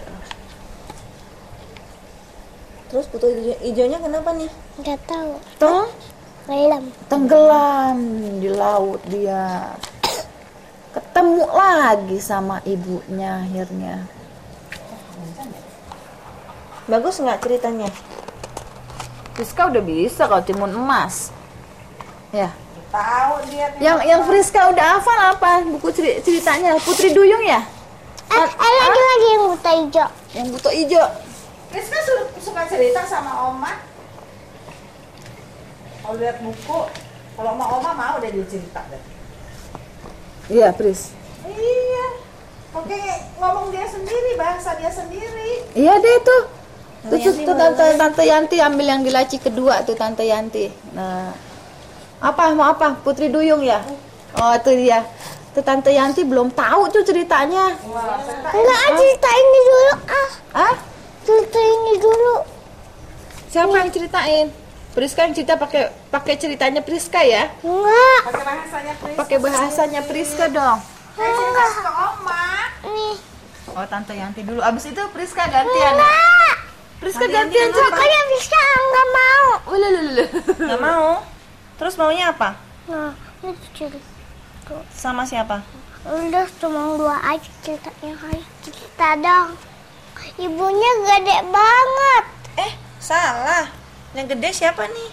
Terus buta hijau- hijaunya kenapa nih? Nggak tahu. Teng Tenggelam. tenggelam di laut dia. Ketemu lagi sama ibunya akhirnya. Bagus nggak ceritanya? Friska udah bisa kalau Timun Emas. Ya. Tahu dia. Yang yang Friska udah hafal apa buku ceri- ceritanya? Putri Duyung ya? Eh, eh lagi lagi yang buta hijau. Yang buta hijau. Rizka su- suka cerita sama Oma. Kalau lihat buku, kalau sama Oma mau deh dia cerita deh. Iya, Pris. Iya. Oke, ngomong dia sendiri, bahasa dia sendiri. Iya deh tuh. Tuh, tuh, Yanti tuh mau tante, tante Yanti ambil yang di laci kedua tuh Tante Yanti. Nah, apa mau apa? Putri Duyung ya? Oh itu dia. Tuh Tante Yanti belum tahu tuh ceritanya. Wah, cerita Enggak, ah, cerita ini dulu ah. Ah? Cerita ini dulu. Siapa yang ceritain? Priska yang cerita pakai pakai ceritanya Priska ya? Enggak. pakai bahasanya Pris. Pakai bahasanya Priska dong. Saya cerita ke Oma. Nih. Oh Tante Yanti dulu. Abis itu Priska gantian. Enggak. Priska gantian cerita. Pokoknya bisa enggak mau. Ulululu. Nggak mau. Terus maunya apa? Nah, ini cerita. Sama siapa? Udah cuma dua aja ceritanya kali. Cerita dong. Ibunya gede banget. Eh, salah. Yang gede siapa nih?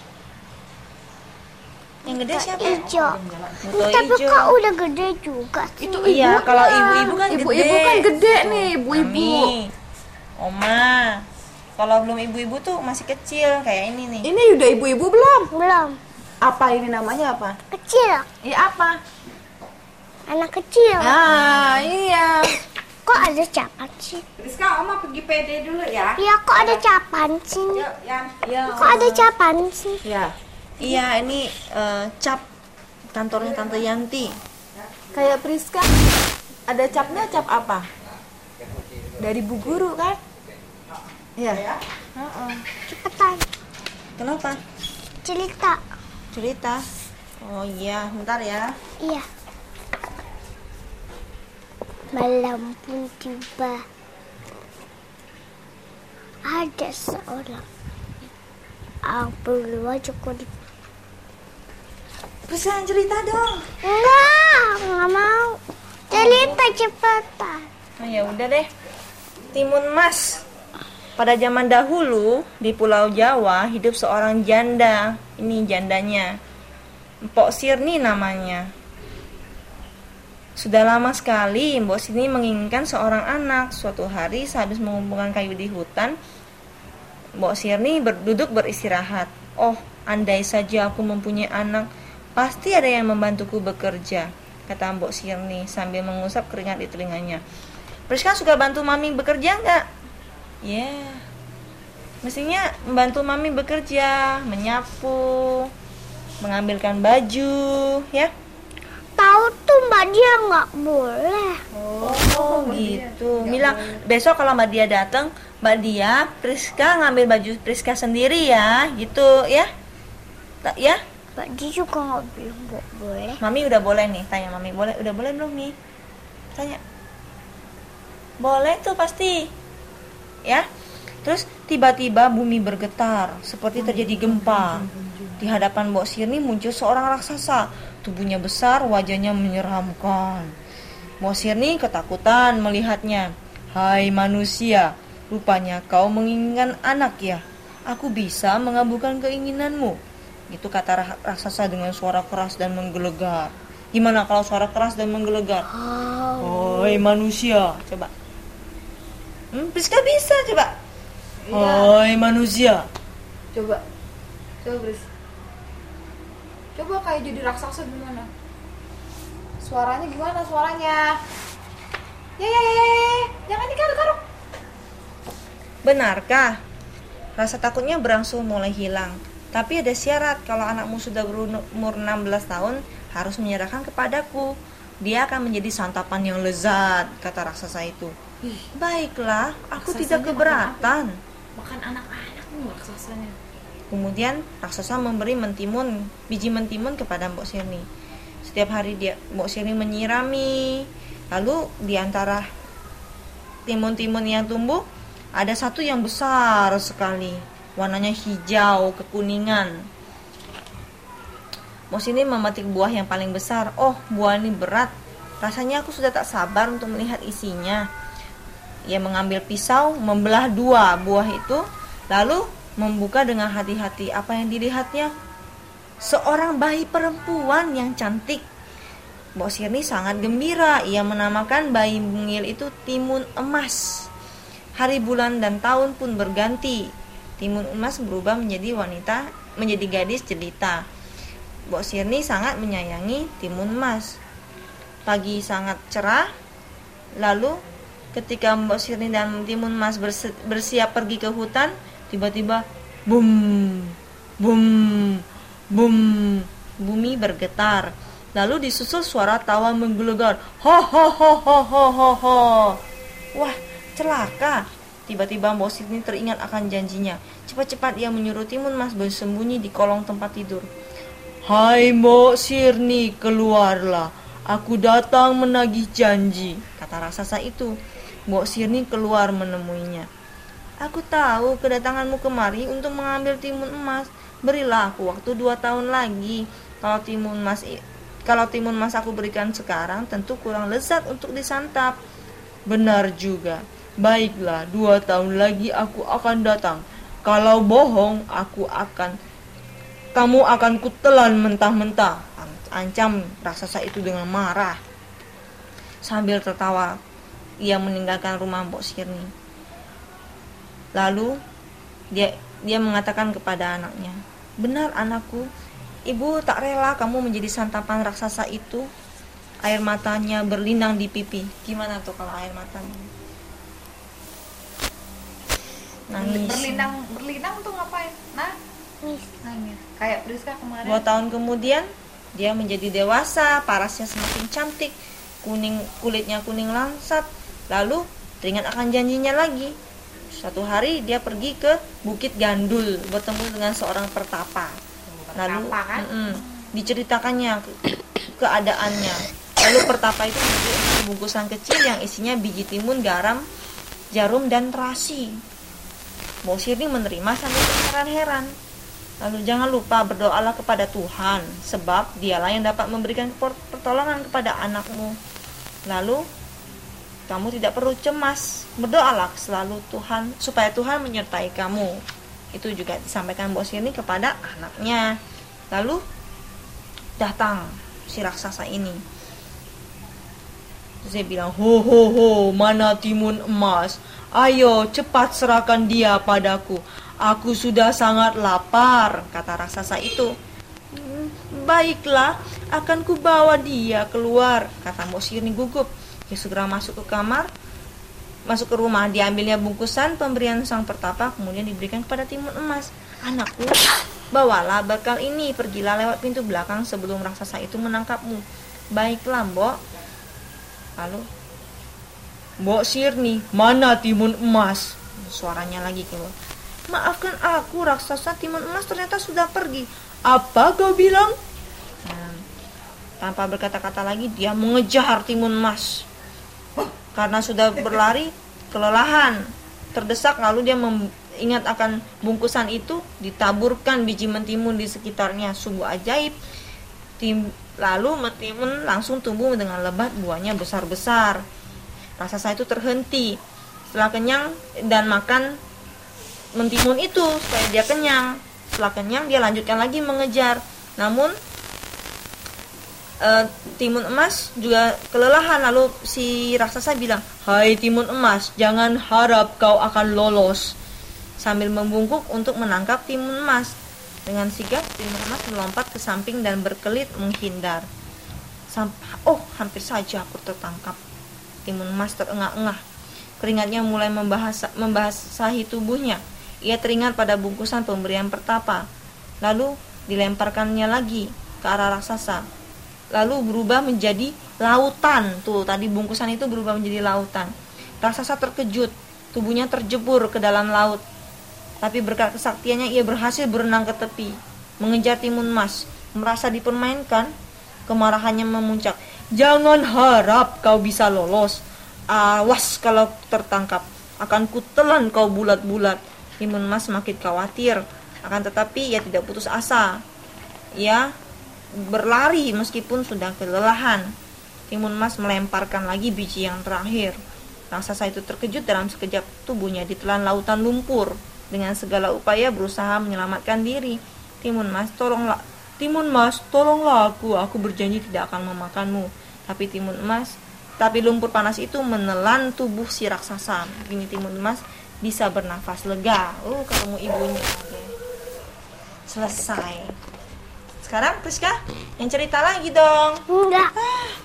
Yang gede siapa? Hijau. Buta Tapi hijau. kok udah gede juga sih. Itu Iya, kalau ibu-ibu kan gede. Ibu-ibu kan gede nih, ibu-ibu. Mami, Oma. Kalau belum ibu-ibu tuh masih kecil kayak ini nih. Ini udah ibu-ibu belum? Belum. Apa ini namanya apa? Kecil. Iya apa? Anak kecil. Ah iya. Kok ada capan sih? Rizka, Oma pergi P D dulu ya. Iya, kok ada capan sih? Yuk, yang Iya. Kok ada capan sih? Ya. Iya, ini eh, cap kantornya Tante Yanti. Kayak Priska ada capnya cap apa? Dari Bu Guru kan? Iya. Heeh. Cepetan. Kenapa? Cerita. Cerita. Oh iya, bentar ya. Iya. Malam pun tiba. Ada seorang ang berwajah kulit. Bisa cerita dong. Enggak, enggak mau. Cerita cepetan. Oh ya udah deh. Timun Mas. Pada zaman dahulu di Pulau Jawa hidup seorang janda. Ini jandanya. Mpok Sirni namanya. Sudah lama sekali Mbok Sirni menginginkan seorang anak. Suatu hari sehabis mengumpulkan kayu di hutan, Mbok Sirni berduduk beristirahat. Oh, andai saja aku mempunyai anak, pasti ada yang membantuku bekerja, kata Mbok Sirni sambil mengusap keringat di telinganya. Priska suka bantu Mami bekerja nggak? Ya, yeah. Mestinya membantu Mami bekerja, menyapu, mengambilkan baju, ya. Tahu tuh Mbak dia nggak boleh. Oh gitu. Mila, besok kalau Mbak Dia datang, Mbak Dia, Priska ngambil baju Priska sendiri ya, gitu ya. Tak ya? Mbak dia juga nggak bilang nggak boleh. Mami udah boleh nih, tanya Mami, boleh udah boleh belum nih? Tanya. Boleh tuh pasti. Ya. Terus tiba-tiba bumi bergetar, seperti terjadi gempa. Di hadapan Mbok Sirni muncul seorang raksasa. Tubuhnya besar, wajahnya menyeramkan. Mbok Sirni ketakutan melihatnya. Hai manusia, rupanya kau menginginkan anak ya? Aku bisa mengabulkan keinginanmu. Itu kata raksasa dengan suara keras dan menggelegar. Gimana kalau suara keras dan menggelegar? Hai manusia, coba. Hmm, Priska bisa coba. Hai manusia, Coba. Coba Bris. Coba kayak jadi raksasa gimana? Suaranya gimana suaranya? Ya ya ya, ya, ya. Jangan digaruk-garuk. Benarkah? Rasa takutnya berangsur mulai hilang. Tapi ada syarat, kalau anakmu sudah berumur enam belas tahun harus menyerahkan kepadaku. Dia akan menjadi santapan yang lezat, kata raksasa itu. Baiklah, aku tidak keberatan. Makan anak-anak nih raksasanya. Kemudian raksasa memberi mentimun, biji mentimun kepada Mbok Sirni. Setiap hari dia Mbok Sirni menyirami. Lalu di antara timun-timun yang tumbuh ada satu yang besar sekali, warnanya hijau kekuningan. Mbok Sirni memetik buah yang paling besar. Oh, buah ini berat. Rasanya aku sudah tak sabar untuk melihat isinya. Ia mengambil pisau, membelah dua buah itu, lalu membuka dengan hati-hati. Apa yang dilihatnya? Seorang bayi perempuan yang cantik. Mbok Sirni sangat gembira. Ia menamakan bayi mungil itu Timun Emas. Hari, bulan, dan tahun pun berganti. Timun Emas berubah menjadi wanita, menjadi gadis jelita. Mbok Sirni sangat menyayangi Timun Emas. Pagi sangat cerah. Lalu ketika Mbok Sirni dan Timun Emas bersiap pergi ke hutan, tiba-tiba bum, bum, bum, bumi bergetar. Lalu disusul suara tawa menggelegar. Ho ho ho ho ho ho ho. Wah, celaka. Tiba-tiba Mbok Sirni teringat akan janjinya. Cepat-cepat ia menyuruh Timun Emas bersembunyi di kolong tempat tidur. Hai Mbok Sirni, keluarlah. Aku datang menagih janji, kata raksasa itu. Mbok Sirni keluar menemuinya. Aku tahu kedatanganmu kemari untuk mengambil timun emas. Berilah aku waktu dua tahun lagi. Kalau timun emas, kalau timun emas aku berikan sekarang, tentu kurang lezat untuk disantap. Benar juga. Baiklah, dua tahun lagi aku akan datang. Kalau bohong, aku akan, kamu akan kutelan mentah-mentah. Ancam raksasa itu dengan marah. Sambil tertawa, ia meninggalkan rumah Mbok Sirni. Lalu dia dia mengatakan kepada anaknya, benar anakku, ibu tak rela kamu menjadi santapan raksasa itu. Air matanya berlinang di pipi. Gimana tuh kalau air matanya? Nangis. Berlinang, berlinang tuh ngapain? Nah, nangis. Kayak Priska kemarin. Dua tahun kemudian dia menjadi dewasa, parasnya semakin cantik, kuning kulitnya kuning langsat. Lalu teringat akan janjinya lagi. Suatu hari dia pergi ke Bukit Gandul, bertemu dengan seorang pertapa. Lalu kan? diceritakannya ke, keadaannya. Lalu pertapa itu memberi bungkusan kecil yang isinya biji timun, garam, jarum, dan terasi. Mbok Sirni menerima sambil terheran-heran. Lalu jangan lupa berdoalah kepada Tuhan, sebab dialah yang dapat memberikan pertolongan kepada anakmu. Lalu kamu tidak perlu cemas, berdoalah selalu Tuhan supaya Tuhan menyertai kamu. Itu juga disampaikan Mbok Sirni kepada anaknya. Lalu datang si raksasa ini. Terus dia bilang, ho ho ho, mana timun emas? Ayo cepat serahkan dia padaku. Aku sudah sangat lapar, kata raksasa itu. Baiklah, akan kubawa dia keluar, kata Mbok Sirni gugup. Dia segera masuk ke kamar, masuk ke rumah. Diambilnya bungkusan pemberian sang pertapa, kemudian diberikan kepada timun emas. Anakku, bawalah bekal ini, pergilah lewat pintu belakang sebelum raksasa itu menangkapmu. Baiklah, Mbok. Lalu Mbok Sirni, mana timun emas? Suaranya lagi keluar. Maafkan aku, raksasa, timun emas ternyata sudah pergi. Apa kau bilang? Nah, tanpa berkata-kata lagi dia mengejar timun emas. Karena sudah berlari, kelelahan, terdesak, lalu dia mengingat akan bungkusan itu, ditaburkan biji mentimun di sekitarnya. Sungguh ajaib. Tim, lalu mentimun langsung tumbuh dengan lebat, buahnya besar-besar. Raksasa itu terhenti setelah kenyang dan makan mentimun itu supaya dia kenyang. Setelah kenyang dia lanjutkan lagi mengejar. Namun e, timun emas juga kelelahan. Lalu si raksasa bilang, hai timun emas, jangan harap kau akan lolos. sambil membungkuk untuk menangkap timun emas. Dengan sigap, timun emas melompat ke samping dan berkelit menghindar. Sampai, oh, hampir saja aku tertangkap. Timun emas terengah-engah. Keringatnya mulai membahasa, membasahi tubuhnya. Ia teringat pada bungkusan pemberian pertapa. Lalu dilemparkannya lagi ke arah raksasa. Lalu berubah menjadi lautan. Tuh, tadi bungkusan itu berubah menjadi lautan. Raksasa terkejut. Tubuhnya terjebur ke dalam laut. Tapi berkat kesaktiannya ia berhasil berenang ke tepi, mengejar timun emas. Merasa dipermainkan, kemarahannya memuncak. Jangan harap kau bisa lolos. Awas kalau tertangkap, akan kutelan kau bulat-bulat. Timun emas semakin khawatir, akan tetapi ia tidak putus asa. Ia berlari meskipun sudah kelelahan. Timun emas melemparkan lagi biji yang terakhir. Raksasa itu terkejut, dalam sekejap tubuhnya ditelan lautan lumpur. Dengan segala upaya berusaha menyelamatkan diri. Timun emas, tolonglah, Timun emas, tolonglah aku. Aku berjanji tidak akan memakanmu. Tapi timun emas, tapi lumpur panas itu menelan tubuh si raksasa. Kini timun emas bisa bernafas lega. Oh, ketemu ibunya. Selesai. Sekarang Priska yang cerita lagi dong. Enggak. Ah,